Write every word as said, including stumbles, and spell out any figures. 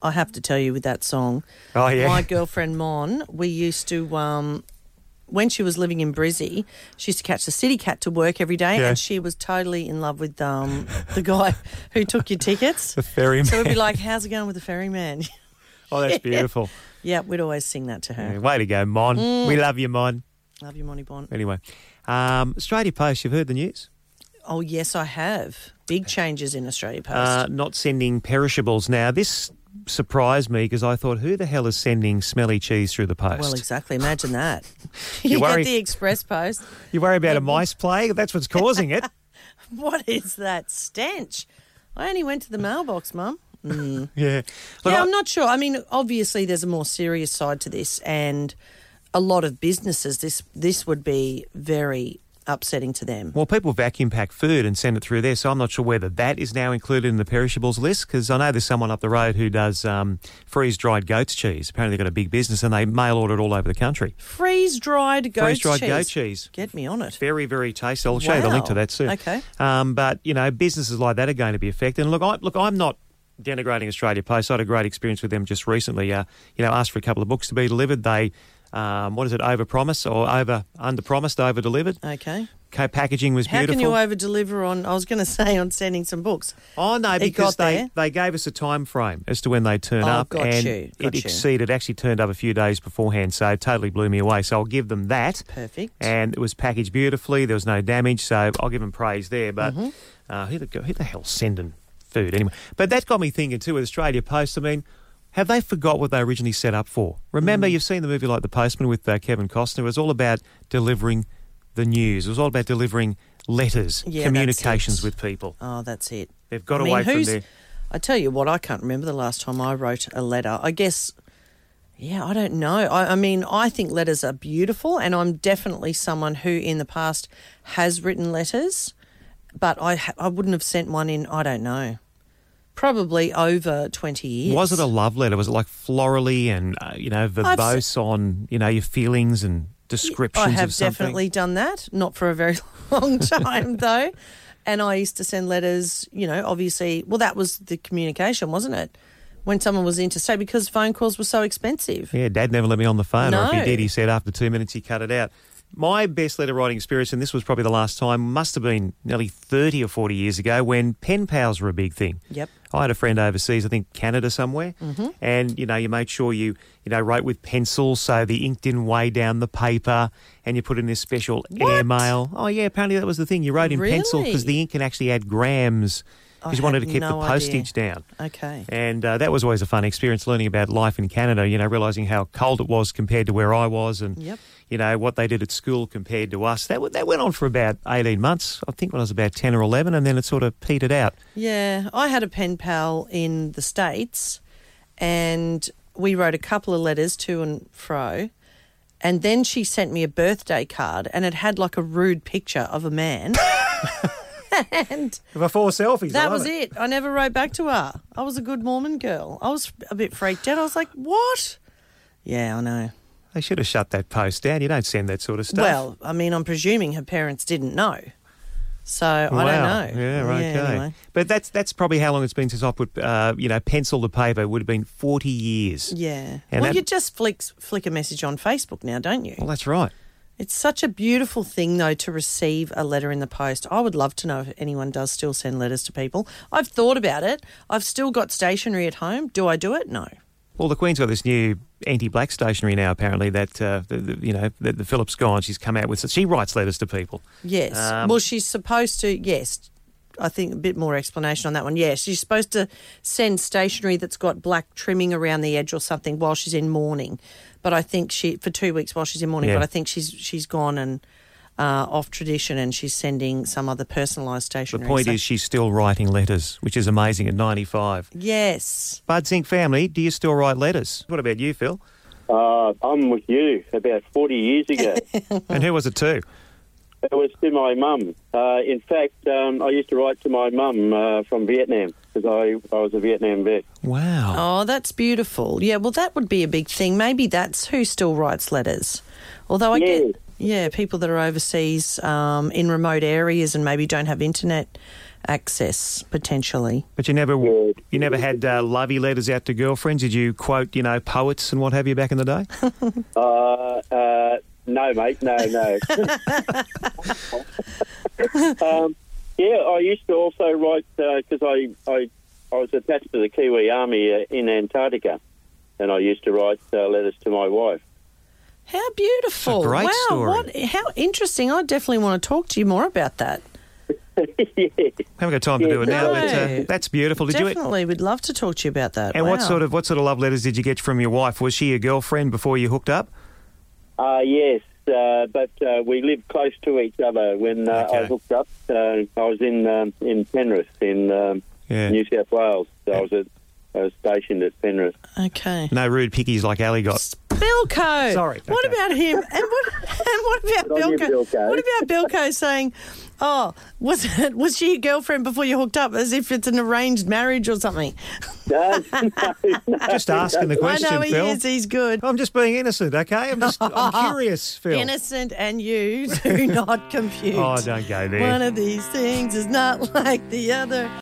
I have to tell you with that song. Oh, yeah. My girlfriend Mon, we used to, um, when she was living in Brizzy, she used to catch the City Cat to work every day, Yeah. and she was totally in love with um, the guy who took your tickets. The ferryman. So we'd be like, how's it going with the ferryman? Oh, that's beautiful. Yeah, we'd always sing that to her. Yeah, way to go, Mon. Mm. We love you, Mon. Love you, Monty Bond. Anyway, um, Australia Post, you've heard the news? Oh, yes, I have. Big changes in Australia Post. Uh, not sending perishables now. This surprised me because I thought, who the hell is sending smelly cheese through the post? Well, exactly. Imagine that. You you worry- get the express post. You worry about a mice plague? That's what's causing it. What is that stench? I only went to the mailbox, Mum. Mm. Yeah. Look, yeah, I- I'm not sure. I mean, obviously there's a more serious side to this, and a lot of businesses, this this would be very upsetting to them. Well, people vacuum pack food and send it through there, so I'm not sure whether that is now included in the perishables list, because I know there's someone up the road who does um, freeze-dried goat's cheese. Apparently they've got a big business and they mail order it all over the country. Freeze-dried goat Freeze-dried cheese. goat cheese. Get me on it. Very, very tasty. I'll show you the link to that soon. Okay. Um, but, you know, businesses like that are going to be affected. And look, I, look, I'm not denigrating Australia Post. I had a great experience with them just recently. Uh, you know, asked for a couple of books to be delivered. They, um, what is it, over-promise or over under-promised, over-delivered. Okay. Co-packaging was How beautiful. can you over-deliver on, I was going to say, on sending some books? Oh, no, It because got they, there? they gave us a time frame as to when they turn Oh, up. got and you, got it you. exceeded, actually turned up a few days beforehand, so it totally blew me away. So I'll give them that. Perfect. And it was packaged beautifully. There was no damage, so I'll give them praise there. But Mm-hmm. uh, who, the, who the hell's sending food anyway? But that got me thinking too with Australia Post. I mean, have they forgot what they originally set up for? Remember, Mm. you've seen the movie like The Postman with uh, Kevin Costner. It was all about delivering the news. It was all about delivering letters, Yeah, communications that's it. with people. Oh, that's it. They've got I mean, away from who's- there. I tell you what, I can't remember the last time I wrote a letter. I guess, yeah, I don't know. I, I mean, I think letters are beautiful, and I'm definitely someone who in the past has written letters, but I ha- I wouldn't have sent one in, I don't know, probably over twenty years. Was it a love letter? Was it like florally and, uh, you know, verbose on, you know, your feelings and descriptions I have of something? definitely done that, not for a very long time though. And I used to send letters, you know, obviously, well, that was the communication, wasn't it? When someone was interstate, because phone calls were so expensive. Yeah, Dad never let me on the phone, or if he No. did, he said after two minutes he cut it out. My best letter writing experience, and this was probably the last time, must have been nearly thirty or forty years ago when pen pals were a big thing. Yep. I had a friend overseas, I think Canada somewhere, Mm-hmm. and, you know, you made sure you, you know, wrote with pencil so the ink didn't weigh down the paper, and you put in this special airmail. Oh, yeah, apparently that was the thing. You wrote in pencil because Really? the ink can actually add grams I because you wanted to had keep no the postage down. Okay. And uh, that was always a fun experience, learning about life in Canada, you know, realising how cold it was compared to where I was and, Yep. you know, what they did at school compared to us. That, w- that went on for about eighteen months, I think when I was about ten or eleven, and then it sort of petered out. Yeah, I had a pen pal in the States, and we wrote a couple of letters to and fro, and then she sent me a birthday card, and it had like a rude picture of a man. And Before selfies, that was it. I never wrote back to her. I was a good Mormon girl. I was a bit freaked out. I was like, what? Yeah, I know. They should have shut that post down. You don't send that sort of stuff. Well, I mean, I'm presuming her parents didn't know. So I Wow. don't know. Yeah, right, okay. anyway. But that's that's probably how long it's been since I put, uh, you know, pencil to paper. It would have been forty years. Yeah. And well, that- you just flick, flick a message on Facebook now, don't you? Well, that's right. It's such a beautiful thing, though, to receive a letter in the post. I would love to know if anyone does still send letters to people. I've thought about it. I've still got stationery at home. Do I do it? No. Well, the Queen's got this new anti-black stationery now, apparently, that, uh, the, the, you know, the, the Philip's gone. She's come out with, so she writes letters to people. Yes. Um, well, she's supposed to, yes. I think a bit more explanation on that one. Yes, she's supposed to send stationery that's got black trimming around the edge or something while she's in mourning. But I think she, for two weeks while she's in mourning, Yeah. but I think she's she's gone and uh, off tradition and she's sending some other personalised The stationery. point So- is she's still writing letters, which is amazing at ninety-five. Yes. Buds Inc family, do you still write letters? What about you, Phil? Uh, I'm with you about forty years ago. And who was it to? It was to my mum. Uh, in fact, um, I used to write to my mum uh, from Vietnam because I, I was a Vietnam vet. Wow. Oh, that's beautiful. Yeah, well, that would be a big thing. Maybe that's who still writes letters. Although I Yeah. get, yeah, people that are overseas um, in remote areas and maybe don't have internet access potentially. But you never, Yeah. you never had uh, lovey letters out to girlfriends. Did you quote, you know, poets and what have you back in the day? Uh, uh, no, mate, no, no. um, yeah, I used to also write because I, I I was attached to the Kiwi Army uh, in Antarctica, and I used to write uh, letters to my wife. How beautiful! It's a great wow, story. what? How interesting! I definitely want to talk to you more about that. Yeah. Haven't got time to Yeah, do it now, no. but uh, that's beautiful. Did you? Definitely, we'd love to talk to you about that. And what Wow. sort of what sort of love letters did you get from your wife? Was she your girlfriend before you hooked up? Uh, yes, uh, but uh, we lived close to each other when uh, Okay. I hooked up. Uh, I was in um, in Penrith in um, Yeah. New South Wales. So I was at, I was stationed at Penrith. Okay. No rude pickies like Ali got. Bilko. Sorry, What okay. about him? And what, and what about Good on you, Bilko? Bilko. What about Bilko saying, "Oh, was it was she your girlfriend before you hooked up?" As if it's an arranged marriage or something. No, no, no. Just asking the question, I know he Phil. is. He's good. I'm just being innocent, okay? I'm just I'm curious, Phil. Innocent and you do not compute. Oh, don't go there. One of these things is not like the other.